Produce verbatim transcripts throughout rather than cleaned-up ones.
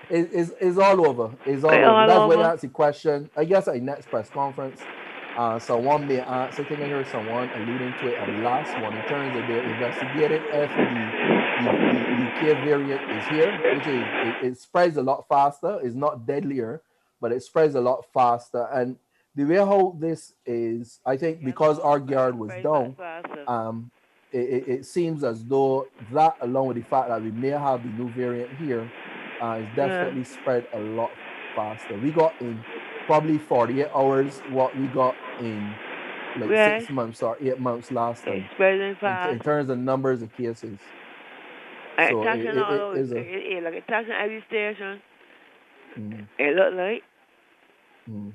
It, it's, it's all over. It's all It over. all That's why you over. ask the question. I guess at the next press conference, uh, someone may ask. I think I heard someone alluding to it at the last one in terms of they're investigating if the the, the U K variant is here, which is it, it spreads a lot faster. It's not deadlier, but it spreads a lot faster. And the way how this is, I think, You because know, our it guard was spreads much down, faster. um, it, it, it seems as though that, along with the fact that we may have the new variant here, uh, is Yeah. definitely spread a lot faster. We got in probably forty-eight hours what we got in like Yes. six months or eight months last It's time spreading in, fast. in terms of numbers of cases. And it's So it, touching it, all it over. It, is a it, it, like it's touching every station. mm, It look like. mm.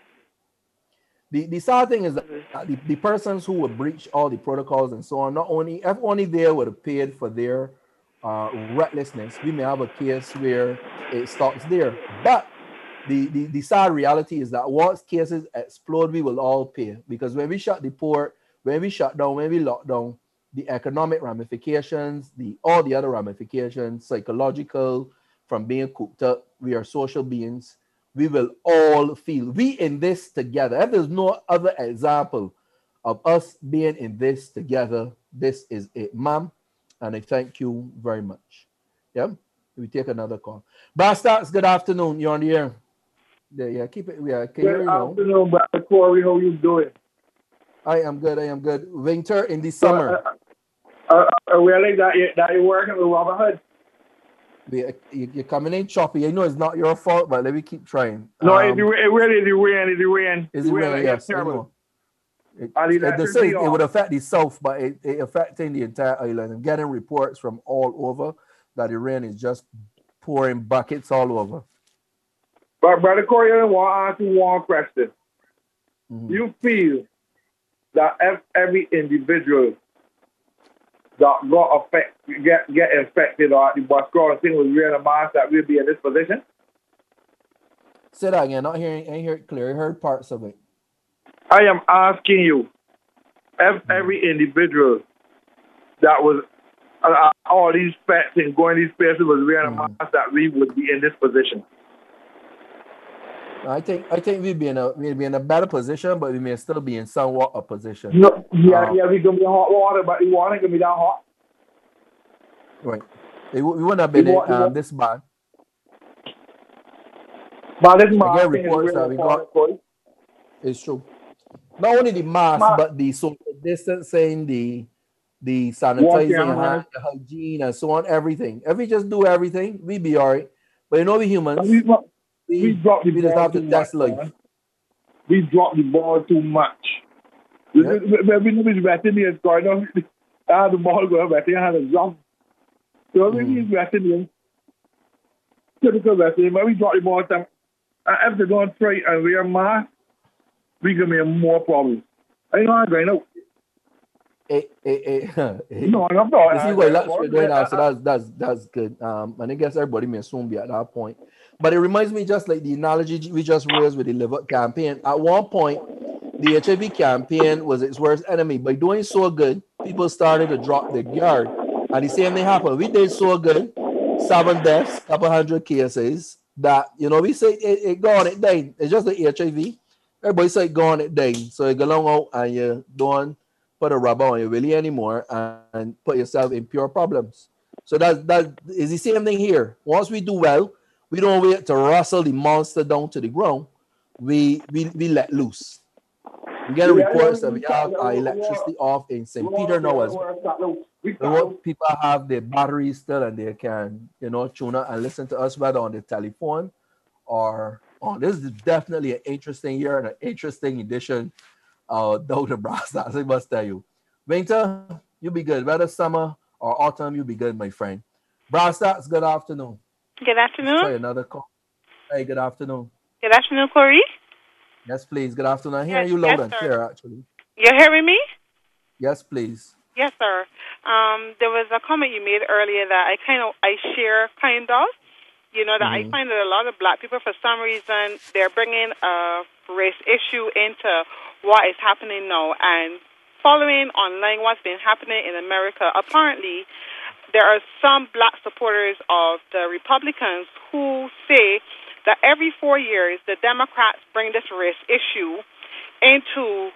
the the sad thing is that the, the persons who would breach all the protocols and so on, not only if only they would have paid for their uh, recklessness, we may have a case where it stops there. But the, the the sad reality is that once cases explode, we will all pay because when we shut the port, when we shut down, when we lock down, the economic ramifications, the all the other ramifications, psychological, from being cooped up, we are social beings, we will all feel we in this together. If there's no other example of us being in this together, this is it, ma'am. And I thank you very much. Yeah, we take another call. Bastards, good afternoon. You're on the air. Yeah, yeah, keep it. Yeah, I can Good hear you now. afternoon, Brother Corey. How you doing? I am good. I am good. Winter in the So, summer. uh, uh, uh, really, that you, that you working with Robert Hood? We, you, you're coming in choppy. I know it's not your fault, but let me keep trying. No, it, it Um, really is the rain. It's the rain. is The it rain rain? like it's Yes, I terrible. know. It, And the it, they say electricity it would off. affect the south, but it, it affecting the entire island. I'm getting reports from all over that the rain is just pouring buckets all over. But Brother Corey, I want to ask you one question. Mm-hmm. You feel that if every individual that got affect, get get infected or the what's going thing with wearing a mask that will be in this position? Say that again. Not hearing. I hear it clear. I heard parts of it. I am asking you, if Mm-hmm. every individual that was uh, uh, all these facts and going these places was wearing a Mm-hmm. mask that we would be in this position. I think I think we'd be in a we'd be in a better position, but we may still be in somewhat a position. No, yeah, Um, yeah, we gonna be in hot water, but the water ain't gonna be that hot. right. It, we wouldn't have The been in, water, the um, water. this bad. But this Again, mask thing is reports really that we got important, Cody. is true. Not only the mask, Mask, but the social distancing, the the wash sanitizing your your hand, hands. the hygiene, and so on. Everything. If we just do everything, we be all right. But you know, we But we humans, we we dropped the we just ball have to too much, test life. man. We dropped the ball too much. We Yeah. we know the Brazilians going on. Ah, the ball going back. They had a jump. So we Mm-hmm. need Brazilians, typical Brazilians. But we dropped the ball. Time. And if they don't try and wear masks, we gonna be more problems. I know I'm going out. Eh, eh, eh, eh. No, I'm not. You see I'm where going that's out. we're going now, so that's that's that's good. Um, and I guess everybody may soon be at that point. But it reminds me just like the analogy we just raised with the live up campaign. At one point, the H I V campaign was its worst enemy. By doing so good, people started to drop their guard. And the same thing happened. We did so good, seven deaths, couple hundred cases, that you know, we say it, it gone, it died. It's just the H I V. Everybody say it gone, it died. So you go along out and you don't put a rubber on your willy anymore and put yourself in pure problems. So that that is the same thing here. Once we do well, we don't wait to wrestle the monster down to the ground. We we, we let loose. I'm getting Yeah, yeah, reports we, that we we start, have yeah, our we, we want, electricity off in we Saint Peter want, now yeah, we as well. want to start out. We We start out. want people have their batteries still and they can, you know, tune up and listen to us whether on the telephone or on. This is definitely an interesting year and an interesting edition of Doctor Brass. I must tell you. Winter, you'll be good. Whether summer or autumn, you'll be good, my friend. Brass, good afternoon. Good Let's afternoon. try another call. Hey, good afternoon. Good afternoon, Corey. Yes, please. Good afternoon. I'm Yes, hearing you yes, loud and sir. clear, actually. You're hearing me? Yes, please. Yes, sir. Um, there was a comment you made earlier that I kind of I share kind of. You know that I Mm-hmm. find that a lot of black people, for some reason, they're bringing a race issue into what is happening now, and following online what's been happening in America. Apparently, there are some black supporters of the Republicans who say that every four years the Democrats bring this race issue into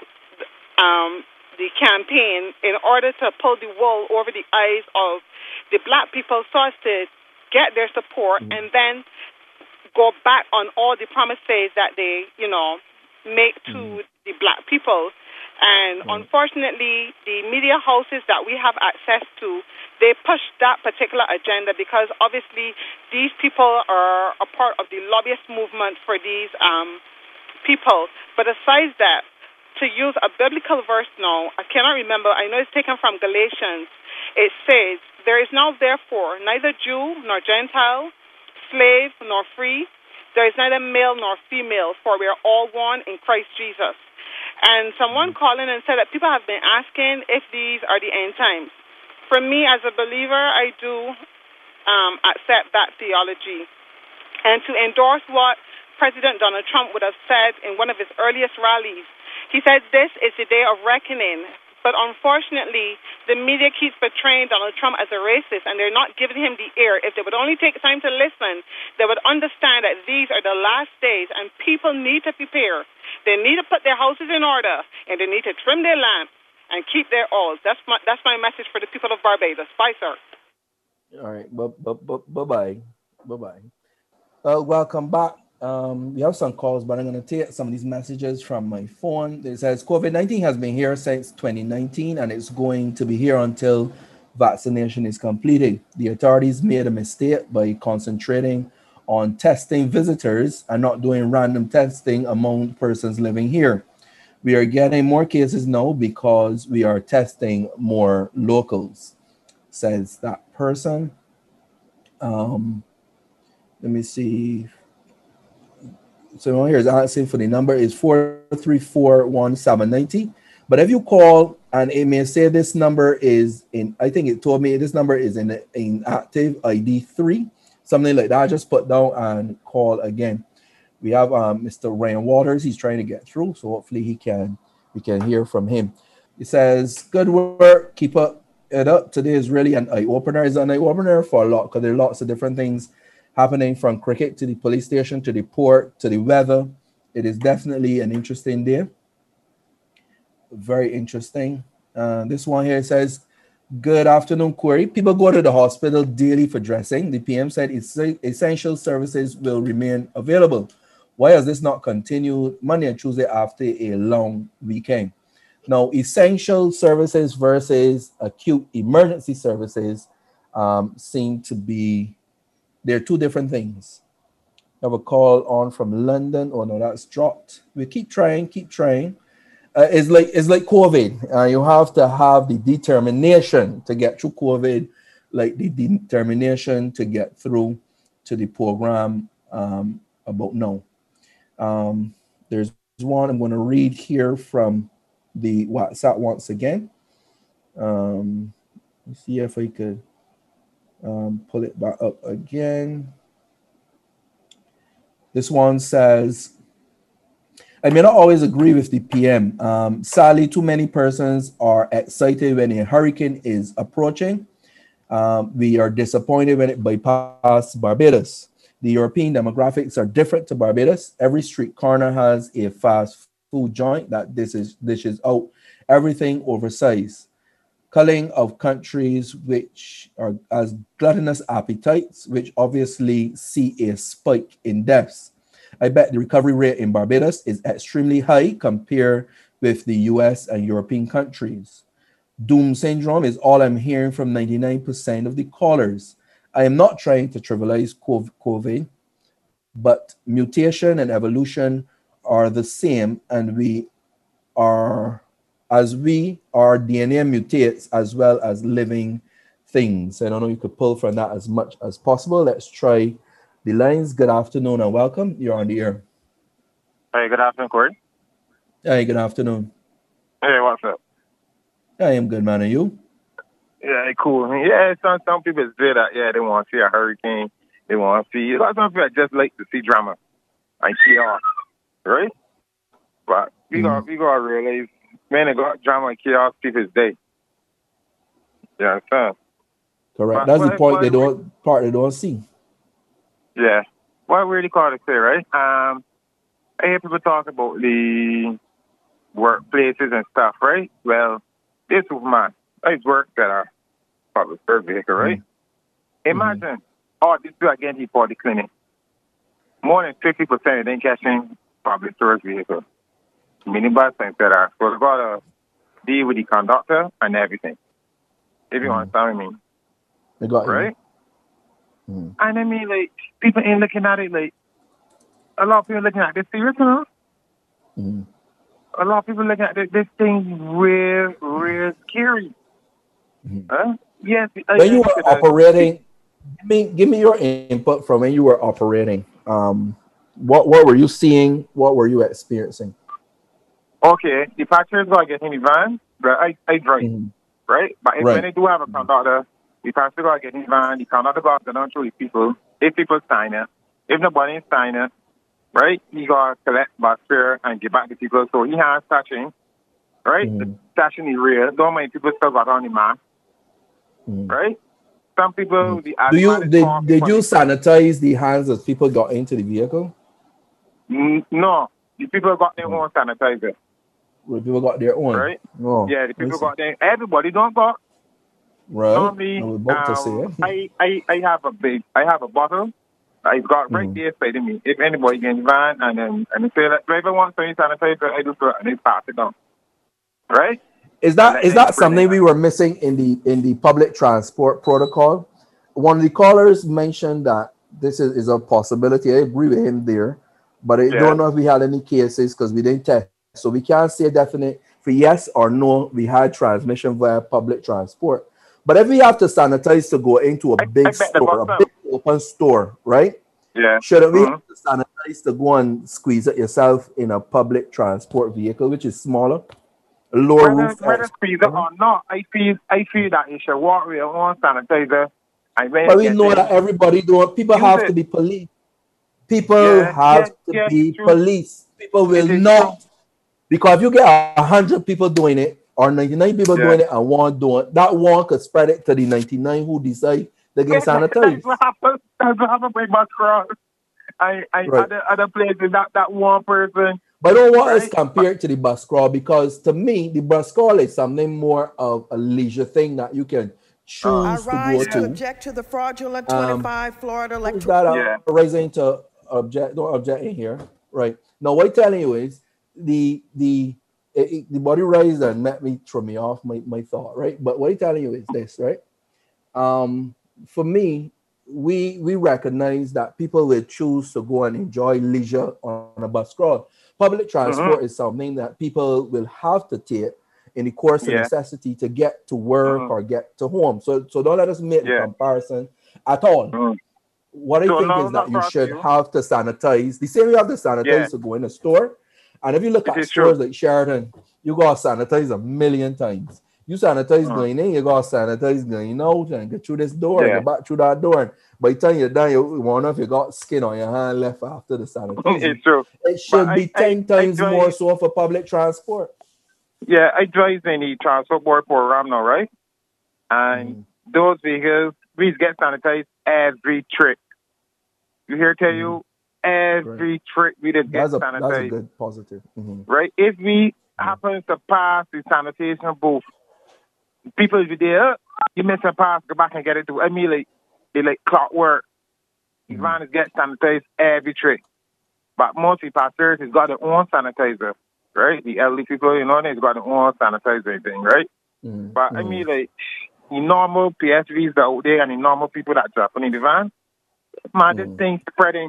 um, the campaign in order to pull the wool over the eyes of the black people so as to get their support, mm-hmm. and then go back on all the promises that they, you know, make to mm-hmm. the black people. And mm-hmm. unfortunately, the media houses that we have access to, they push that particular agenda because obviously these people are a part of the lobbyist movement for these um, people. But besides that, to use a biblical verse now, I cannot remember, I know it's taken from Galatians, it says, there is now therefore neither Jew nor Gentile, slave nor free, there is neither male nor female, for we are all one in Christ Jesus. And someone called in and said that people have been asking if these are the end times. For me, as a believer, I do um, accept that theology. And to endorse what President Donald Trump would have said in one of his earliest rallies, he said this is the day of reckoning. But unfortunately, the media keeps portraying Donald Trump as a racist, and they're not giving him the ear. If they would only take time to listen, they would understand that these are the last days, and people need to prepare. They need to put their houses in order, and they need to trim their lamps and keep their oils. That's my that's my message for the people of Barbados. Bye, sir. All right. Bye-bye. Bye-bye. Uh, welcome back. Um, we have some calls, but I'm going to take some of these messages from my phone. It says COVID nineteen has been here since twenty nineteen, and it's going to be here until vaccination is completed. The authorities made a mistake by concentrating on testing visitors and not doing random testing among persons living here. We are getting more cases now because we are testing more locals, says that person. Um, let me see. So here is asking for the number is four three four one seven nine zero. But if you call and it may say this number is in, I think it told me this number is in, in active I D three, something like that. Just put down and call again. We have um, Mister Ryan Waters. He's trying to get through, so hopefully he can we can hear from him. He says, "Good work, keep up it up. Today is really an eye opener. It's an eye opener for a lot because there are lots of different things happening from cricket to the police station to the port to the weather. It is definitely an interesting day. Very interesting. Uh, this one here says, good afternoon, Corey. People go to the hospital daily for dressing. The P M said essential services will remain available. Why has this not continued Monday and Tuesday after a long weekend? Now, essential services versus acute emergency services um, seem to be they're two different things. I have a call on from London. Oh no, that's dropped. We keep trying, keep trying. Uh, it's like it's like COVID. Uh, you have to have the determination to get through COVID, like the determination to get through to the program um, about now. Um, there's one I'm going to read here from the WhatsApp once again. Um, let's see if I could. Um, pull it back up again. This one says, I may not always agree with the P M. Um, sadly, too many persons are excited when a hurricane is approaching. Um, we are disappointed when it bypasses Barbados. The European demographics are different to Barbados. Every street corner has a fast food joint that dishes, dishes out everything oversized. Culling of countries which are as gluttonous appetites, which obviously see a spike in deaths. I bet the recovery rate in Barbados is extremely high compared with the U S and European countries. Doom syndrome is all I'm hearing from ninety-nine percent of the callers. I am not trying to trivialize COVID, but mutation and evolution are the same, and we are as we our D N A mutates as well as living things. I don't know, you could pull from that as much as possible. Let's try the lines. Good afternoon and welcome. You're on the air. Hey, good afternoon, Corey. Hey, good afternoon. Hey, what's up? I am good, man. Are you? Yeah, cool. Yeah, some some people say that, yeah, they want to see a hurricane. They want to see, a lot of some people just like to see drama and chaos, right? But we mm-hmm. got we got to realize, man, they got drama and chaos people's day. You understand? Correct. But That's the what, point what, they don't part they don't see. yeah. What really call to say, right? Um, I hear people talk about the workplaces and stuff, right? Well, this was my I work at a public service vehicle, right? Mm-hmm. Imagine all this do again for the clinic. More than fifty percent of them catching public service vehicle. Minibus and et cetera. So we gotta deal with the conductor and everything. If you Mm-hmm. understand what I mean. They got Right? you. Mm-hmm. And I mean, like, people ain't looking at it like, a lot of people looking at this serious, you know? Mm-hmm. A lot of people looking at this, this thing real, real scary. Mm-hmm. Huh? Yes. I, When you I, were I, operating, give me give me your input from when you were operating. Um, what what were you seeing? What were you experiencing? Okay, the passengers are getting in the van, but I, I drive, Mm-hmm. right? But if, Right. when they do have a conductor, the passengers are getting in the van, the conductor goes down to the people. If people sign it, if nobody sign it, right, he got to collect bus fare and give back to people. So he has stashing, right? Mm-hmm. The stashing is real. Don't mind people still got on the mask, Mm-hmm. right? Some people, Mm-hmm. the Do you asthma is did, coughing did for you the- sanitize the hands as people got into the vehicle? Mm, No, the people got their Mm-hmm. own sanitizer, Where people got their own? right? Oh, Yeah, the people listen. got their. Everybody don't got. Right. Normally, I was about to say um, it. I, I, I have a big, I have a bottle. I got right Mhm. there beside me. If anybody get in the van and then and they say that driver wants some sanitizer, I do so and they pass it on. Right? Is And that let is them that spray something them. we were missing in the in the public transport protocol? One of the callers mentioned that this is, is a possibility. I agree with him there, but I Yeah. don't know if we had any cases because we didn't test, so we can't say definite for yes or no. We had transmission via public transport, but if we have to sanitize to go into a I, I big bet the store, a bus big open store, right? Yeah. Shouldn't we Mhm. have to sanitize to go and squeeze it yourself in a public transport vehicle, which is smaller, lower Whether roof? whether squeeze it or not, I feel I feel that you should walk with your own sanitizer and when But you we get know in, that everybody don't. People use have it. to be police. People Yeah, have yeah, to yeah, be it's true. police. People will It is not, because if you get a hundred people doing it or ninety-nine people Yeah. doing it and one doing that one could spread it to the ninety-nine who decide they get That's sanitized. what happened. That's what happened with my cross. I I Right. other other places that that one person. But I don't want us Right. compared to the bus crawl because to me the bus crawl is something more of a leisure thing that you can choose I to go rise to to. object to the fraudulent Um, twenty-five Florida Who's electoral. that Yeah. uh, raising to object? Don't object in here, right? Now, what I'm telling you is the the it, it- the body raised and met me throw me off my, my thought, right? But what I'm telling you is this, right? Um, for me, we we recognize that people will choose to go and enjoy leisure on a bus crawl. Public transport Mhm. is something that people will have to take in the course of Yeah. necessity to get to work Mhm. or get to home. So so don't let us make the Yeah. comparison at all. Mhm. What I So think no, is not that you cross should you. have to sanitize. The same way you have to sanitize Yeah. to go in a store. And if you look It at is stores true. like Sheraton, you gotta sanitize a million times. You sanitize Mhm. going in, you gotta sanitize going out and get through this door and Yeah. get back through that door. And by the time you're done, you wonder if you got skin on your hand left after the sanitizing. It's true. It should But be I- I- ten times I more drive- so for public transport. Yeah, I drive in the transport board program now, right? And Mhm. those vehicles, we get sanitized every trip. You hear tell you every trip we just get That's a that's a sanitized. good positive. Mhm. Right? If we happen to pass the sanitation booth, people will be there, you miss a pass, go back and get it too. I mean, like, they like clockwork. The Mhm. van is get sanitized every trip. But most of the passengers has got their own sanitizer, right? The elderly people, you know, they've got their own sanitizer thing, right? Mhm. But I Mhm. mean, like, the normal P S Vs that are out there and the normal people that drop in the van, man, this Mhm. thing spreading.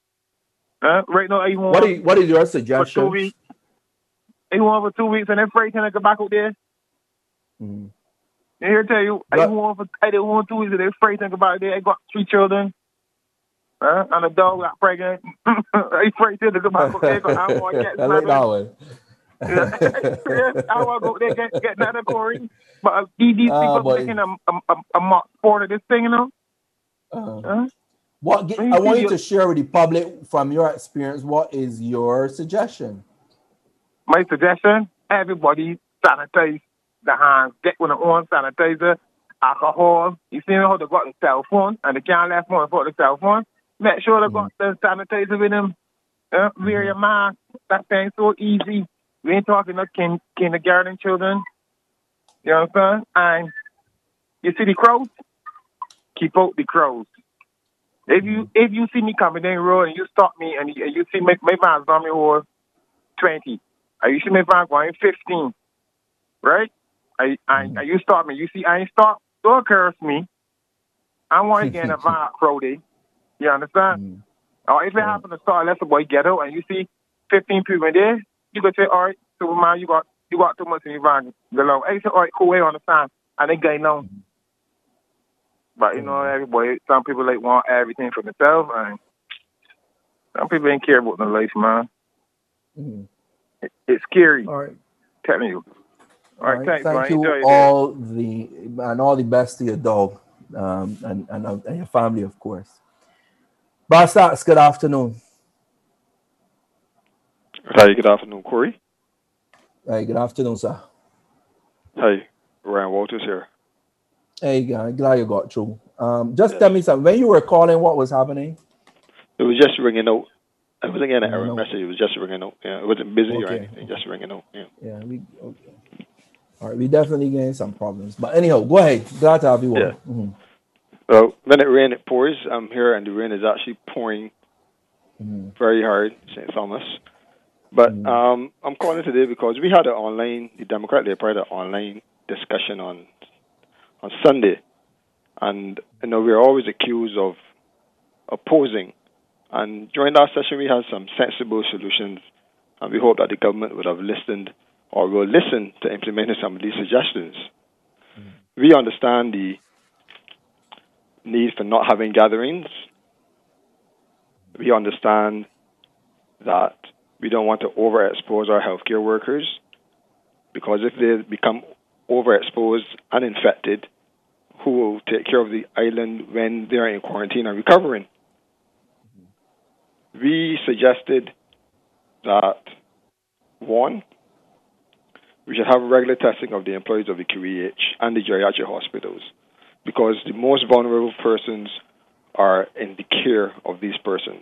Uh, right now, I want What is what is your for two suggestion? weeks. I want for two weeks and then Friday can I go back out there. Mhm. And here tell you, I But- want for I didn't want two weeks and then Friday can go back there. I got three children. Uh, and a dog got pregnant. I afraid to go back out there 'cause I want to get I like another. that one. I want to go there get get another Corey. But uh, these these Ah, people boy. making a a a, a mock sport of this thing, you know. Uh, Huh? what get, Let me I want see you to your- share with the public from your experience. What is your suggestion? My suggestion: everybody sanitize the hands. Get one on sanitizer alcohol. You see how they got the cell phone and they can't left phone for the cell phone. Make sure they got the sanitizer with them. Uh, wear your mask. That thing's so easy. We ain't talking about kin- kindergarten children. You know what I'm saying? And you see the crowds? Keep out the crowds. If you if you see me coming down the road and you stop me and you, and you see my, my man's on me over twenty, and you see my van going fifteen, right? And, and, and you stop me. You see I ain't stop. Don't curse me. I want to get in a van crowded. You understand? Mm. Or if it Yeah. happen to start, let the boy get out and you see fifteen people in there, you could say, all right, Superman, you got you got too much in your van. Go along. Hey, say, all right, cool, way on the sign. And they going on. But, you know, everybody, some people like want everything for themselves, and some people ain't care about their life, man. Mm. It, it's scary. All right. Telling you. All, All right, right. thanks, Thank man. you Enjoy your day. all the and all the best to your dog, um, and, and and your family, of course. Bastards, good afternoon. Hi, good afternoon, Corey. Hey, good afternoon, sir. Hi, Ryan Walters here. Hey, guy, glad you got through. Um, just Yes. tell me something. When you were calling, what was happening? It was just ringing out. I wasn't getting an Ringing error out. message. It was just ringing out. Yeah, it wasn't busy or Okay. anything. Just ringing out. Yeah. Yeah, we okay. All right, we definitely getting some problems. But anyhow, go ahead. Glad to have you on. Yeah. Mm-hmm. Well, when it rains, it pours. I'm here, and the rain is actually pouring Mm-hmm. very hard, Saint Thomas. But Mhm. um, I'm calling today because we had an online, the Democrat Labour had an online discussion on on Sunday, and you know we're always accused of opposing. And during that session, we had some sensible solutions, and we hope that the government would have listened or will listen to implementing some of these suggestions. Mm-hmm. We understand the need for not having gatherings. We understand that we don't want to overexpose our healthcare workers, because if they become overexposed and infected, who will take care of the island when they're in quarantine and recovering? We suggested that, one, we should have regular testing of the employees of the Q E H and the geriatric hospitals, because the most vulnerable persons are in the care of these persons.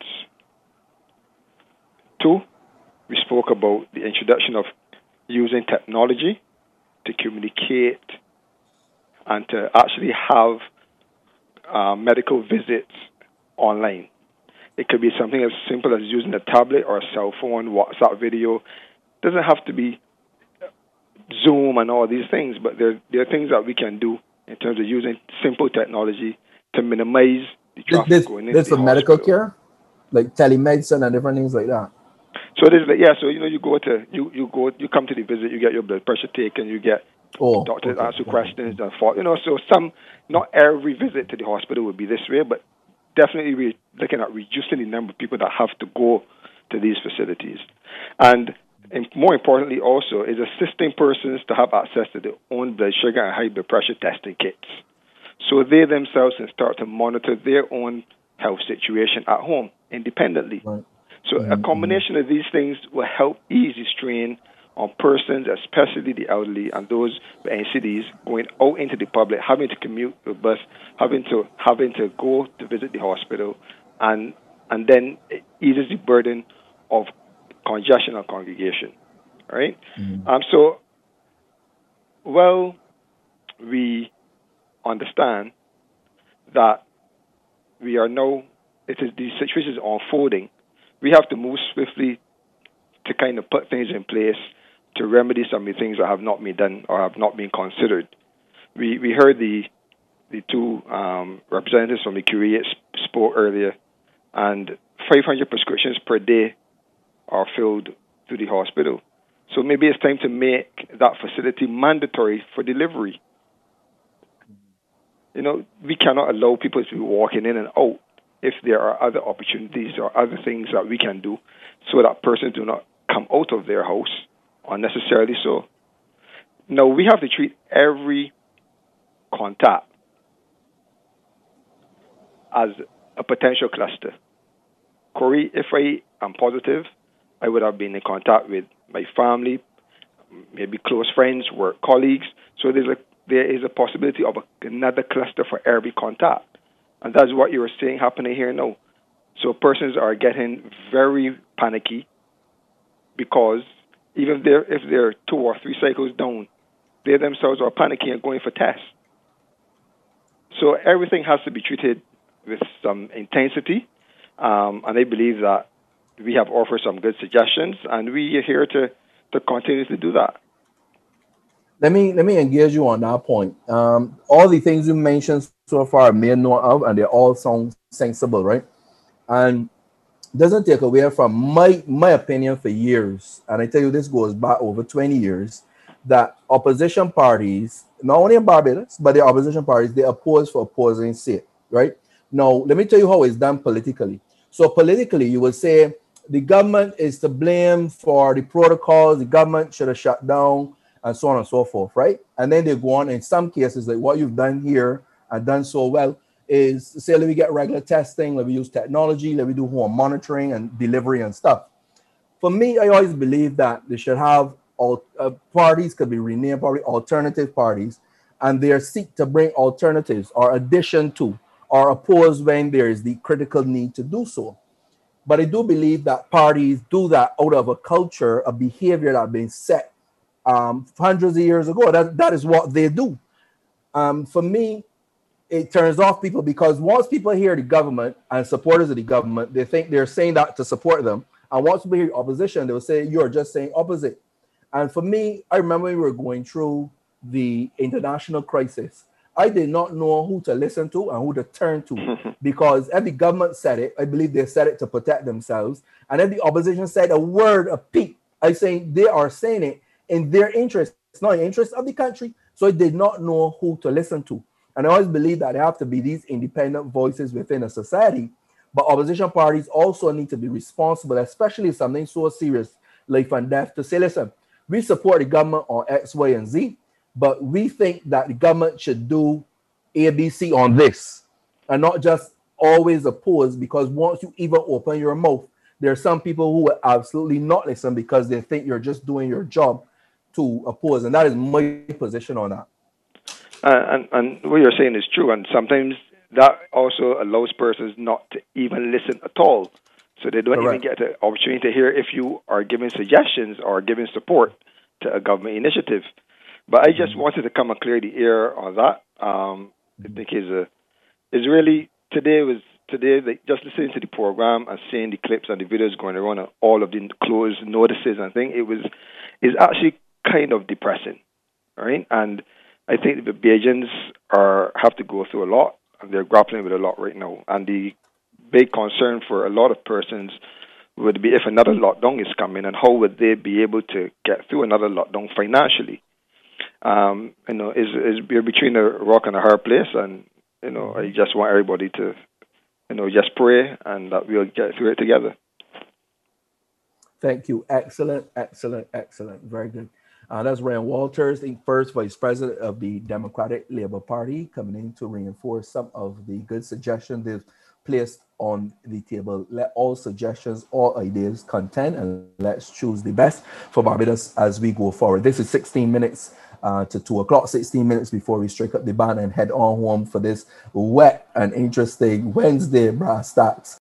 Two, we spoke about the introduction of using technology to communicate and to actually have uh, medical visits online. It could be something as simple as using a tablet or a cell phone, WhatsApp video. It doesn't have to be Zoom and all these things, but there, there are things that we can do in terms of using simple technology to minimize the traffic This, going into this the for medical hospital. care, like telemedicine and different things like that. So there's like, yeah, so you know you go to you you go you come to the visit, you get your blood pressure taken, you get Oh, doctors okay, ask you okay. questions and for you know, so some not every visit to the hospital would be this way, but definitely we're looking at reducing the number of people that have to go to these facilities. And, and more importantly also is assisting persons to have access to their own blood sugar and high blood pressure testing kits, so they themselves can start to monitor their own health situation at home independently. Right. So Mm-hmm. a combination of these things will help ease the strain on persons, especially the elderly and those with N C Ds, going out into the public, having to commute with bus, having to having to go to visit the hospital, and and then it eases the burden of congestion and congregation. Right? Mm-hmm. Um. So, well, we understand that we are now, it is the situation is unfolding. We have to move swiftly to kind of put things in place to remedy some of the things that have not been done or have not been considered. We we heard the the two um, representatives from the Q E H spoke earlier, and five hundred prescriptions per day are filled through the hospital. So maybe it's time to make that facility mandatory for delivery. You know, we cannot allow people to be walking in and out if there are other opportunities or other things that we can do so that persons do not come out of their house unnecessarily so. Now, we have to treat every contact as a potential cluster. Corey, if I am positive, I would have been in contact with my family, maybe close friends, work colleagues. So there's a there is a possibility of a, another cluster for every contact. And that's what you're seeing happening here now. So persons are getting very panicky because even if they're, if they're two or three cycles down, they themselves are panicking and going for tests. So everything has to be treated with some intensity, um, and I believe that we have offered some good suggestions, and we are here to, to continue to do that. Let me let me engage you on that point. Um, all the things you mentioned so far are made note of, and they all sound sensible, right? And doesn't take away from my my opinion for years, and I tell you this goes back over twenty years, that opposition parties, not only in Barbados, but the opposition parties, they oppose for opposing sake, right? Now, let me tell you how it's done politically. So politically, you will say the government is to blame for the protocols, the government should have shut down, and so on and so forth, right? And then they go on, in some cases, like what you've done here and done so well, is say, let me get regular testing, let me use technology, let me do home monitoring and delivery and stuff. For me, I always believe that they should have all uh, parties could be renamed probably alternative parties, and they seek to bring alternatives or addition to or oppose when there is the critical need to do so. But I do believe that parties do that out of a culture, a behavior that has been set um, hundreds of years ago. That, that is what they do. Um, for me, it turns off people because once people hear the government and supporters of the government, they think they're saying that to support them. And once people hear opposition, they will say, you're just saying opposite. And for me, I remember we were going through the international crisis. I did not know who to listen to and who to turn to because if the government said it, I believe they said it to protect themselves. And if the opposition said a word, a peep, I say they are saying it in their interest. It's not in the interest of the country. So I did not know who to listen to. And I always believe that there have to be these independent voices within a society. But opposition parties also need to be responsible, especially if something so serious, life and death, to say, listen, we support the government on X, Y, and Z, but we think that the government should do A, B, C on this and not just always oppose, because once you even open your mouth, there are some people who will absolutely not listen because they think you're just doing your job to oppose. And that is my position on that. Uh, and, and what you're saying is true. And sometimes that also allows persons not to even listen at all. So they don't Correct. even get the opportunity to hear if you are giving suggestions or giving support to a government initiative. But I just mm-hmm. wanted to come and clear the air on that. Um, I think is a is really today was today like just listening to the program and seeing the clips and the videos going around and all of the closed notices and things. It was is actually kind of depressing, right? And I think the Bajans are have to go through a lot, and they're grappling with a lot right now. And the big concern for a lot of persons would be if another lockdown is coming, and how would they be able to get through another lockdown financially? Um, you know, is is we're between a rock and a hard place, and you know, I just want everybody to, you know, just pray and that we'll get through it together. Thank you. Excellent, excellent, excellent. Very good. Uh, that's Ryan Walters, the first vice president of the Democratic Labour Party, coming in to reinforce some of the good suggestions they've placed on the table. Let all suggestions, all ideas contend, and let's choose the best for Barbados as we go forward. This is sixteen minutes uh, to two o'clock, sixteen minutes before we strike up the band and head on home for this wet and interesting Wednesday brass stacks